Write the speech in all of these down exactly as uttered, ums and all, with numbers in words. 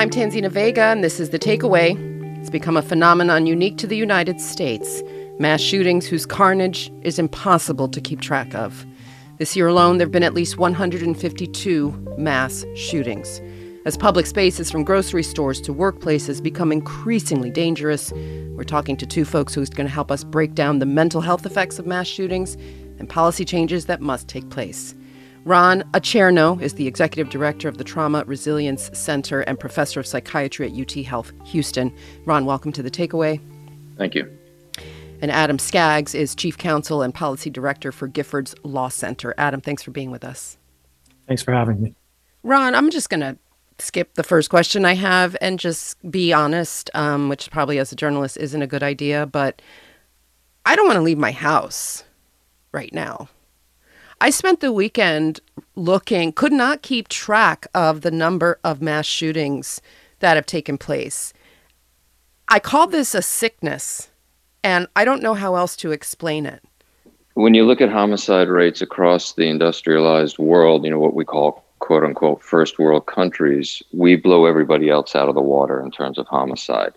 I'm Tanzina Vega, and this is The Takeaway. It's become a phenomenon unique to the United States. Mass shootings whose carnage is impossible to keep track of. This year alone, there have been at least one hundred fifty-two mass shootings. As public spaces from grocery stores to workplaces become increasingly dangerous, we're talking to two folks who's going to help us break down the mental health effects of mass shootings and policy changes that must take place. Ron Acherno is the executive director of the Trauma Resilience Center and professor of psychiatry at U T Health Houston. Ron, welcome to The Takeaway. Thank you. And Adam Skaggs is chief counsel and policy director for Giffords Law Center. Adam, thanks for being with us. Thanks for having me. Ron, I'm just going to skip the first question I have and just be honest, um, which probably as a journalist isn't a good idea, but I don't want to leave my house right now. I spent the weekend looking, could not keep track of the number of mass shootings that have taken place. I call this a sickness, and I don't know how else to explain it. When you look at homicide rates across the industrialized world, you know, what we call quote unquote first world countries, we blow everybody else out of the water in terms of homicide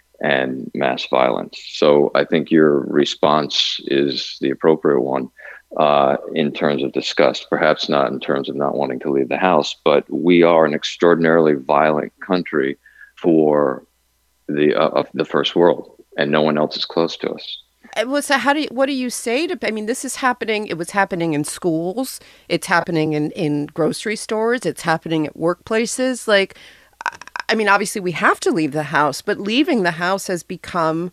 and mass violence. So I think your response is the appropriate one. Uh, in terms of disgust, perhaps not in terms of not wanting to leave the house, but we are an extraordinarily violent country for the uh, of the first world, and no one else is close to us. Well, so how do you, what do you say to, I mean, this is happening, it was happening in schools, it's happening in, in grocery stores, it's happening at workplaces. Like, I mean, obviously we have to leave the house, but leaving the house has become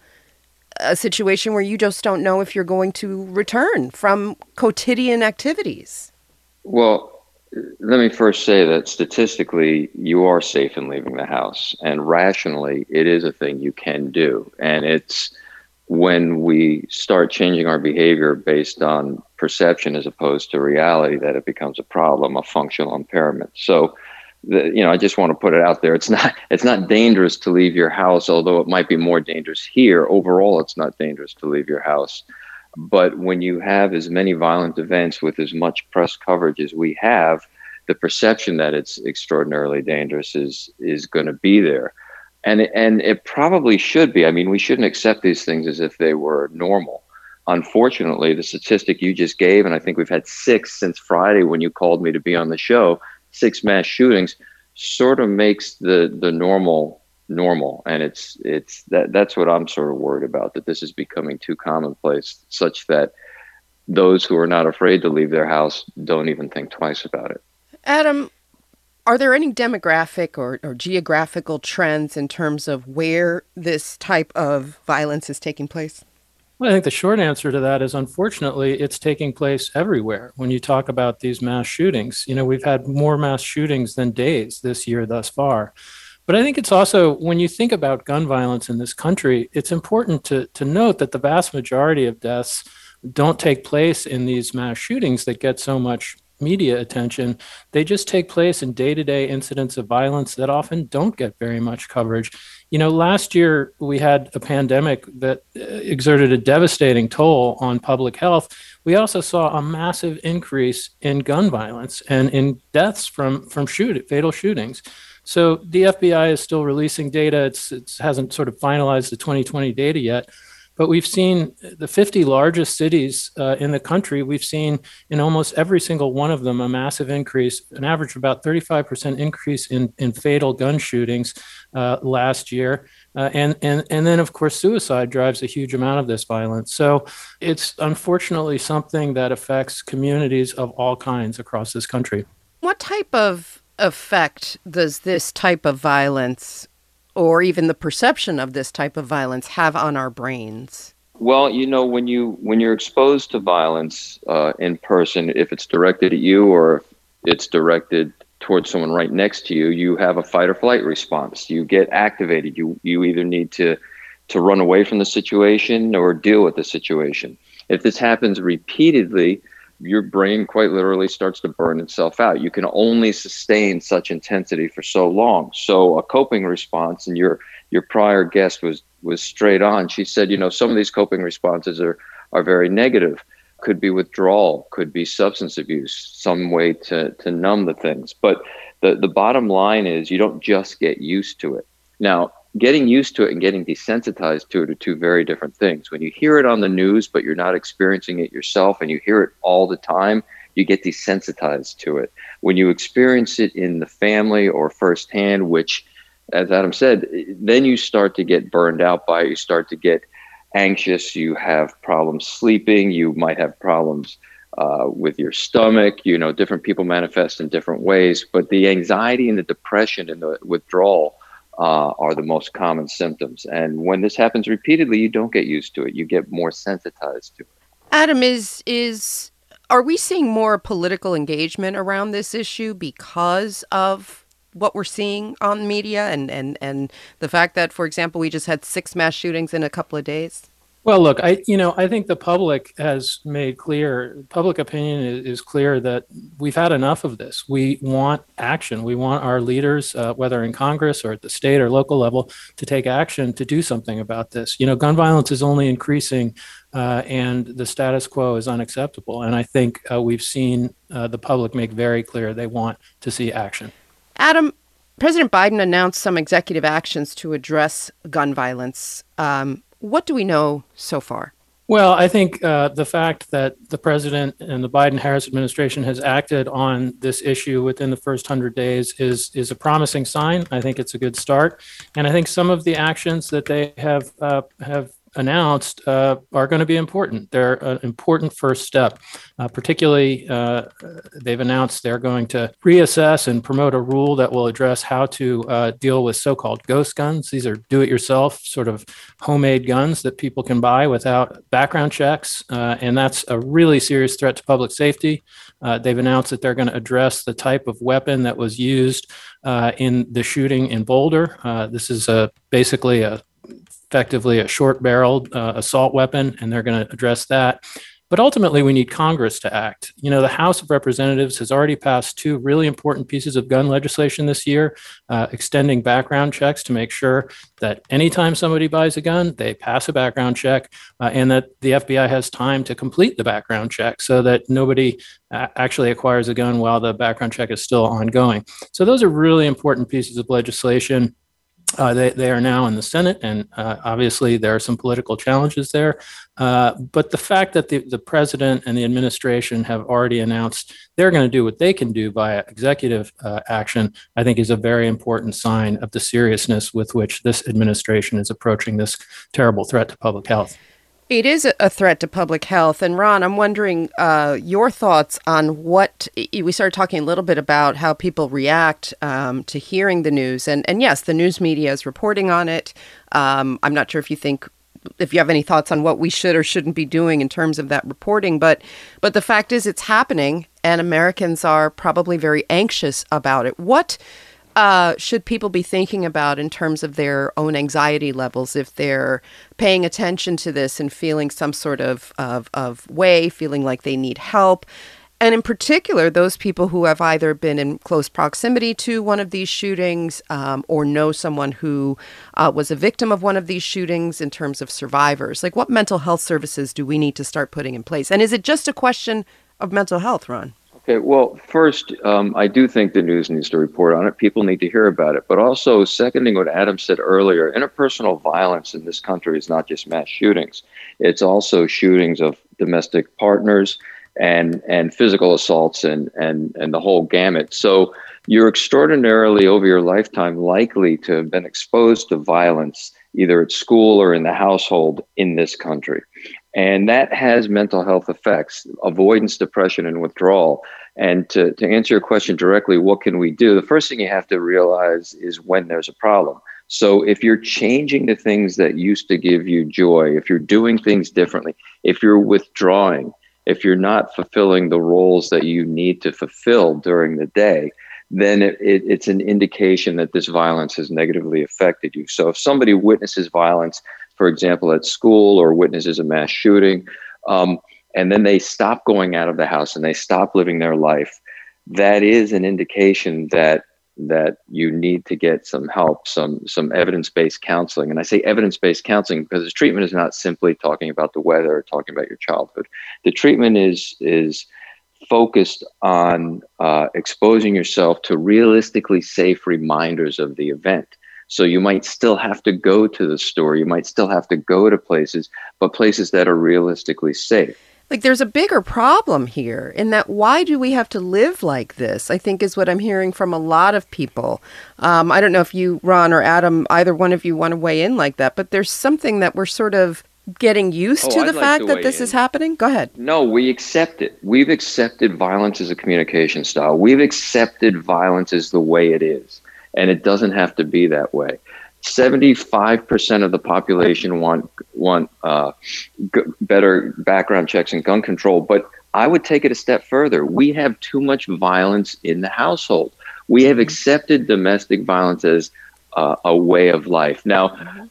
a situation where you just don't know if you're going to return from quotidian activities. Well, let me first say that statistically, you are safe in leaving the house, and rationally, it is a thing you can do. And it's when we start changing our behavior based on perception as opposed to reality that it becomes a problem, a functional impairment. So The, you know, I just want to put it out there. It's not it's not dangerous to leave your house, although it might be more dangerous here. Overall, it's not dangerous to leave your house. But when you have as many violent events with as much press coverage as we have, the perception that it's extraordinarily dangerous is is going to be there. And, and it probably should be. I mean, we shouldn't accept these things as if they were normal. Unfortunately, the statistic you just gave, and I think we've had six since Friday when you called me to be on the show, six mass shootings, sort of makes the the normal normal, and it's it's that that's what I'm sort of worried about, that this is becoming too commonplace, such that those who are not afraid to leave their house don't even think twice about it. Adam, are there any demographic or, or geographical trends in terms of where this type of violence is taking place? Well, I think the short answer to that is, unfortunately, it's taking place everywhere. When you talk about these mass shootings, you know, we've had more mass shootings than days this year thus far. But I think it's also, when you think about gun violence in this country, it's important to, to note that the vast majority of deaths don't take place in these mass shootings that get so much media attention. They just take place in day-to-day incidents of violence that often don't get very much coverage. You know, last year we had a pandemic that exerted a devastating toll on public health. We also saw a massive increase in gun violence and in deaths from, from shoot, fatal shootings. So the F B I is still releasing data. It's, it hasn't sort of finalized the twenty twenty data yet. But we've seen the fifty largest cities uh, in the country, we've seen in almost every single one of them a massive increase, an average of about thirty-five percent increase in, in fatal gun shootings uh, last year. Uh, and, and, and then, of course, suicide drives a huge amount of this violence. So it's unfortunately something that affects communities of all kinds across this country. What type of effect does this type of violence, or even the perception of this type of violence, have on our brains? Well, you know, when you when you're exposed to violence uh, in person, if it's directed at you or if it's directed towards someone right next to you, you have a fight or flight response. You get activated. You you either need to to run away from the situation or deal with the situation. If this happens repeatedly, your brain quite literally starts to burn itself out. You can only sustain such intensity for so long. So a coping response, and your your prior guest was was straight on. She said, you know, some of these coping responses are are very negative. could be withdrawal, could be substance abuse, some way to, to numb the things. But the, the bottom line is you don't just get used to it. Now, getting used to it and getting desensitized to it are two very different things. When you hear it on the news, but you're not experiencing it yourself, and you hear it all the time, you get desensitized to it. When you experience it in the family or firsthand, which, as Adam said, then you start to get burned out by it. You start to get anxious. You have problems sleeping. You might have problems uh, with your stomach. You know, different people manifest in different ways. But the anxiety and the depression and the withdrawal uh, are the most common symptoms. And when this happens repeatedly, you don't get used to it. You get more sensitized to it. Adam, is is are we seeing more political engagement around this issue because of what we're seeing on media and, and, and the fact that, for example, we just had six mass shootings in a couple of days? Well, look, I you know, I think the public has made clear, public opinion is, is clear that we've had enough of this. We want action. We want our leaders, uh, whether in Congress or at the state or local level, to take action to do something about this. You know, gun violence is only increasing, uh, and the status quo is unacceptable. And I think uh, we've seen uh, the public make very clear they want to see action. Adam, President Biden announced some executive actions to address gun violence. Um, what do we know so far? Well, I think uh, the fact that the president and the Biden-Harris administration has acted on this issue within the first one hundred days is is a promising sign. I think it's a good start. And I think some of the actions that they have uh, have announced uh, are going to be important. They're an important first step. Uh, particularly, uh, they've announced they're going to reassess and promote a rule that will address how to uh, deal with so-called ghost guns. These are do-it-yourself sort of homemade guns that people can buy without background checks, uh, and that's a really serious threat to public safety. Uh, they've announced that they're going to address the type of weapon that was used uh, in the shooting in Boulder. Uh, this is a, basically a effectively a short-barreled uh, assault weapon, and they're going to address that. But ultimately, we need Congress to act. You know, the House of Representatives has already passed two really important pieces of gun legislation this year, uh, extending background checks to make sure that anytime somebody buys a gun, they pass a background check, uh, and that the F B I has time to complete the background check so that nobody uh, actually acquires a gun while the background check is still ongoing. So those are really important pieces of legislation. Uh, they, they are now in the Senate, and uh, obviously there are some political challenges there. Uh, but the fact that the, the president and the administration have already announced they're going to do what they can do via executive uh, action, I think is a very important sign of the seriousness with which this administration is approaching this terrible threat to public health. It is a threat to public health. And Ron, I'm wondering uh, your thoughts on what we started talking a little bit about how people react um, to hearing the news. And, and yes, the news media is reporting on it. Um, I'm not sure if you think if you have any thoughts on what we should or shouldn't be doing in terms of that reporting. But but the fact is it's happening, and Americans are probably very anxious about it. What Uh, should people be thinking about in terms of their own anxiety levels if they're paying attention to this and feeling some sort of, of, of way, feeling like they need help? And in particular, those people who have either been in close proximity to one of these shootings um, or know someone who uh, was a victim of one of these shootings in terms of survivors. Like, what mental health services do we need to start putting in place? And is it just a question of mental health, Ron? Okay, well, first, um, I do think the news needs to report on it. People need to hear about it. But also, seconding what Adam said earlier, interpersonal violence in this country is not just mass shootings. It's also shootings of domestic partners and and physical assaults and and and the whole gamut. So you're extraordinarily, over your lifetime, likely to have been exposed to violence either at school or in the household in this country. And that has mental health effects, avoidance, depression, and withdrawal. And to, to answer your question directly, what can we do? The first thing you have to realize is when there's a problem. So if you're changing the things that used to give you joy, if you're doing things differently, if you're withdrawing, if you're not fulfilling the roles that you need to fulfill during the day, then it, it, it's an indication that this violence has negatively affected you. So if somebody witnesses violence, for example, at school, or witnesses a mass shooting, um, and then they stop going out of the house and they stop living their life, that is an indication that that you need to get some help, some some evidence-based counseling. And I say evidence-based counseling because the treatment is not simply talking about the weather or talking about your childhood. The treatment is is focused on uh, exposing yourself to realistically safe reminders of the event. So you might still have to go to the store, you might still have to go to places, but places that are realistically safe. Like, there's a bigger problem here in that why do we have to live like this, I think is what I'm hearing from a lot of people. Um, I don't know if you, Ron or Adam, either one of you want to weigh in like that, but there's something that we're sort of getting used oh, to I'd the like fact to that weigh this in. is happening. Go ahead. No, we accept it. We've accepted violence as a communication style. We've accepted violence as the way it is, and it doesn't have to be that way. seventy-five percent of the population want want uh, g- better background checks and gun control, but I would take it a step further. We have too much violence in the household. We have accepted domestic violence as uh, a way of life. Now,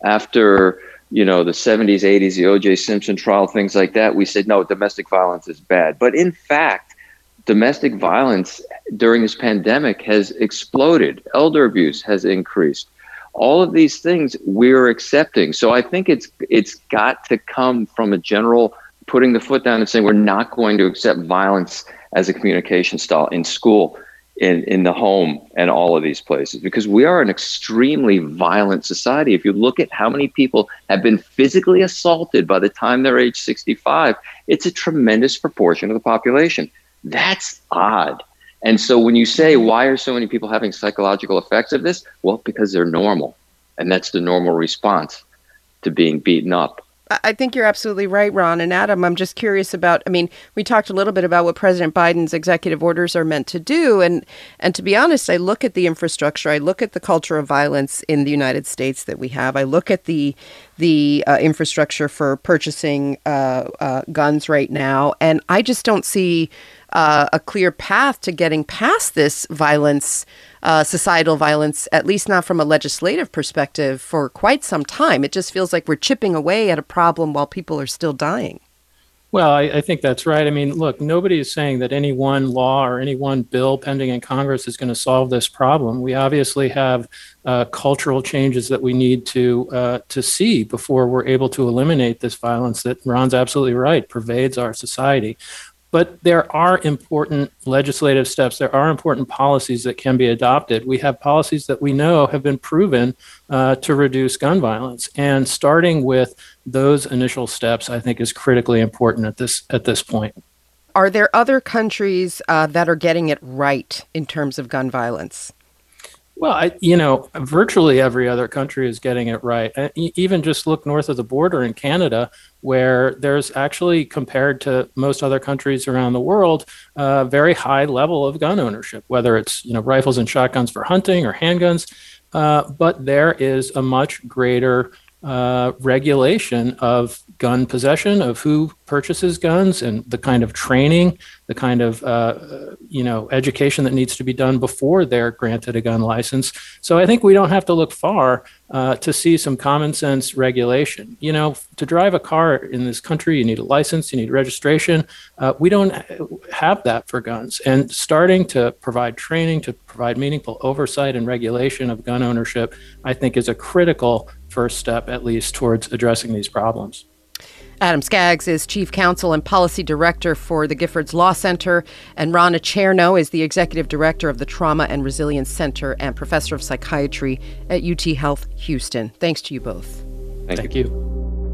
after you know the seventies, eighties, the O J Simpson trial, things like that, we said no, domestic violence is bad. But in fact, domestic violence during this pandemic has exploded. Elder abuse has increased. All of these things we're accepting. So I think it's it's got to come from a general putting the foot down and saying we're not going to accept violence as a communication style in school, in, in the home, and all of these places, because we are an extremely violent society. If you look at how many people have been physically assaulted by the time they're age sixty-five, it's a tremendous proportion of the population. That's odd. And so when you say, why are so many people having psychological effects of this? Well, because they're normal. And that's the normal response to being beaten up. I think you're absolutely right, Ron. And Adam, I'm just curious about, I mean, we talked a little bit about what President Biden's executive orders are meant to do. And and to be honest, I look at the infrastructure, I look at the culture of violence in the United States that we have. I look at the the uh, infrastructure for purchasing uh, uh, guns right now. And I just don't see uh, a clear path to getting past this violence, uh, societal violence, at least not from a legislative perspective, for quite some time. It just feels like we're chipping away at a problem while people are still dying. Well, I, I think that's right. I mean, look, nobody is saying that any one law or any one bill pending in Congress is going to solve this problem. We obviously have uh, cultural changes that we need to uh, to see before we're able to eliminate this violence that Ron's absolutely right, pervades our society. But there are important legislative steps. There are important policies that can be adopted. We have policies that we know have been proven uh, to reduce gun violence. And starting with those initial steps, I think, is critically important at this at this point. Are there other countries uh, that are getting it right in terms of gun violence? Well, I, you know, virtually every other country is getting it right. Uh, even just look north of the border in Canada, where there's actually, compared to most other countries around the world, a uh, very high level of gun ownership, whether it's, you know, rifles and shotguns for hunting or handguns. Uh, but there is a much greater uh, regulation of gun possession, of who purchases guns, and the kind of training, the kind of uh, you know education that needs to be done before they're granted a gun license. So I think we don't have to look far uh, to see some common sense regulation. You know, to drive a car in this country, you need a license, you need registration. Uh, we don't have that for guns. And starting to provide training, to provide meaningful oversight and regulation of gun ownership, I think is a critical first step, at least, towards addressing these problems. Adam Skaggs is Chief Counsel and Policy Director for the Giffords Law Center, and Rana Chernow is the Executive Director of the Trauma and Resilience Center and Professor of Psychiatry at U T Health Houston. Thanks to you both. Thank, Thank you. you.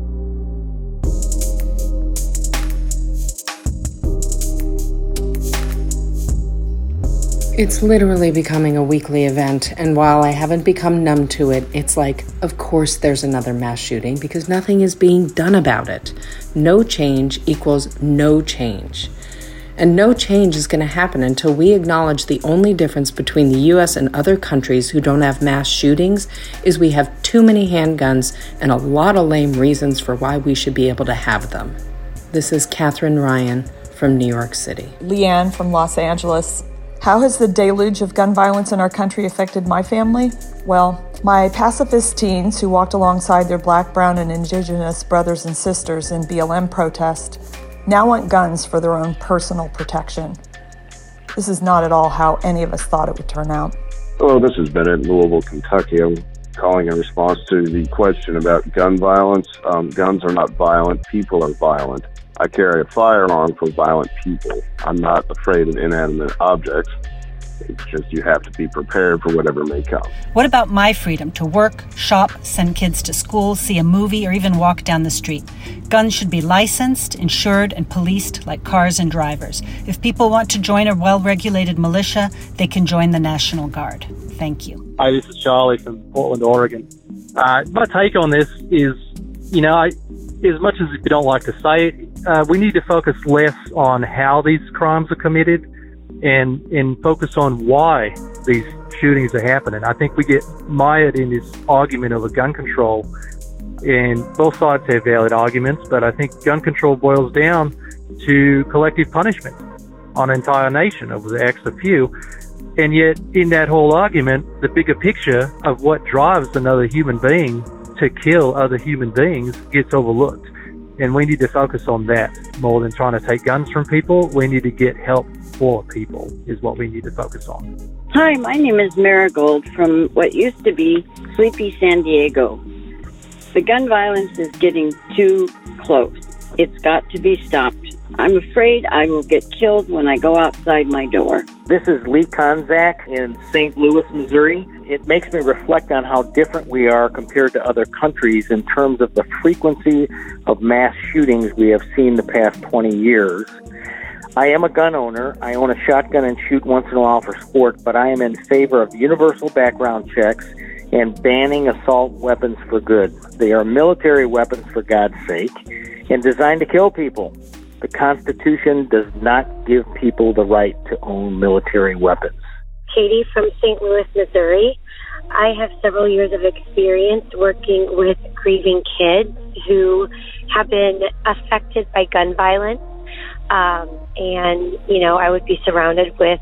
It's literally becoming a weekly event, and while I haven't become numb to it, it's like, of course there's another mass shooting because nothing is being done about it. No change equals no change. And no change is going to happen until we acknowledge the only difference between the U S and other countries who don't have mass shootings is we have too many handguns and a lot of lame reasons for why we should be able to have them. This is Catherine Ryan from New York City. Leanne from Los Angeles. How has the deluge of gun violence in our country affected my family? Well, my pacifist teens who walked alongside their Black, Brown, and Indigenous brothers and sisters in B L M protest now want guns for their own personal protection. This is not at all how any of us thought it would turn out. Hello, this is Bennett in Louisville, Kentucky. I'm calling in response to the question about gun violence. Um, guns are not violent. People are violent. I carry a firearm for violent people. I'm not afraid of inanimate objects. It's just you have to be prepared for whatever may come. What about my freedom to work, shop, send kids to school, see a movie, or even walk down the street? Guns should be licensed, insured, and policed like cars and drivers. If people want to join a well-regulated militia, they can join the National Guard. Thank you. Hi, this is Charlie from Portland, Oregon. Uh, my take on this is, you know, I, as much as we don't like to say it, uh, we need to focus less on how these crimes are committed and and focus on why these shootings are happening. I think we get mired in this argument over gun control, and both sides have valid arguments, but I think gun control boils down to collective punishment on an entire nation over the acts of few. And yet, in that whole argument, the bigger picture of what drives another human being to kill other human beings gets overlooked. And we need to focus on that more than trying to take guns from people. We need to get help for people is what we need to focus on. Hi, my name is Marigold from what used to be sleepy San Diego. The gun violence is getting too close. It's got to be stopped. I'm afraid I will get killed when I go outside my door. This is Lee Konzak in Saint Louis, Missouri. It makes me reflect on how different we are compared to other countries in terms of the frequency of mass shootings we have seen the past twenty years. I am a gun owner. I own a shotgun and shoot once in a while for sport, but I am in favor of universal background checks and banning assault weapons for good. They are military weapons, for God's sake, and designed to kill people. The Constitution does not give people the right to own military weapons. Katie from Saint Louis, Missouri. I have several years of experience working with grieving kids who have been affected by gun violence. Um, and, you know, I would be surrounded with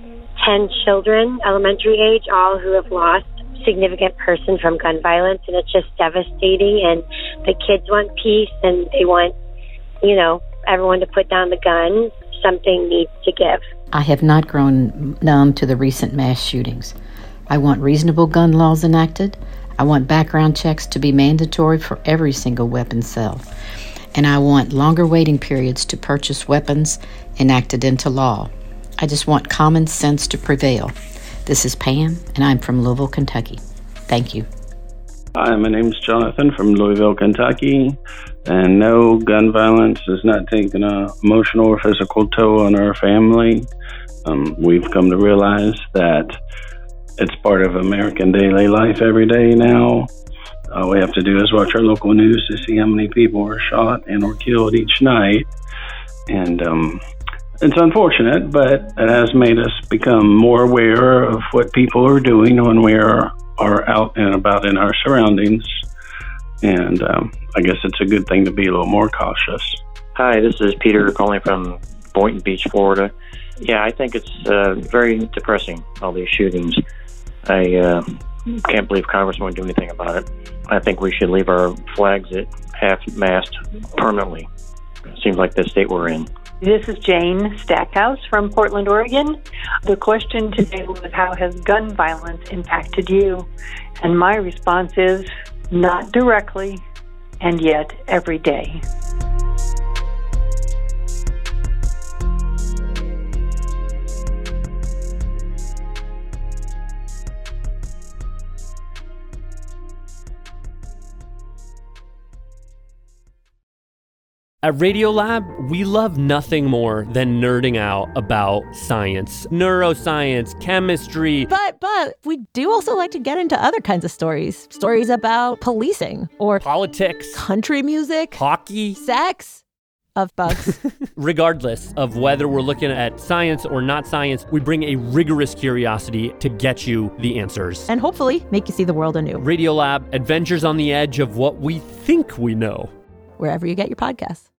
ten children, elementary age, all who have lost a significant person from gun violence. And it's just devastating. And the kids want peace and they want, you know, everyone to put down the guns. Something needs to give. I have not grown numb to the recent mass shootings. I want reasonable gun laws enacted. I want background checks to be mandatory for every single weapon sale. And I want longer waiting periods to purchase weapons enacted into law. I just want common sense to prevail. This is Pam, and I'm from Louisville, Kentucky. Thank you. Hi, my name's Jonathan from Louisville, Kentucky. And no, gun violence has not taken an emotional or physical toll on our family. Um, we've come to realize that it's part of American daily life every day now. All we have to do is watch our local news to see how many people are shot and or killed each night. And um, it's unfortunate, but it has made us become more aware of what people are doing when we are, are out and about in our surroundings. And um, I guess it's a good thing to be a little more cautious. Hi, this is Peter calling from Boynton Beach, Florida. Yeah, I think it's uh, very depressing, all these shootings. I uh, can't believe Congress won't do anything about it. I think we should leave our flags at half-mast permanently. Seems like the state we're in. This is Jane Stackhouse from Portland, Oregon. The question today was, how has gun violence impacted you? And my response is, not directly, and yet every day. At Radiolab, we love nothing more than nerding out about science, neuroscience, chemistry. But, but we do also like to get into other kinds of stories. Stories about policing or politics, country music, hockey, sex, of bugs. Regardless of whether we're looking at science or not science, we bring a rigorous curiosity to get you the answers. And hopefully make you see the world anew. Radiolab, adventures on the edge of what we think we know. Wherever you get your podcasts.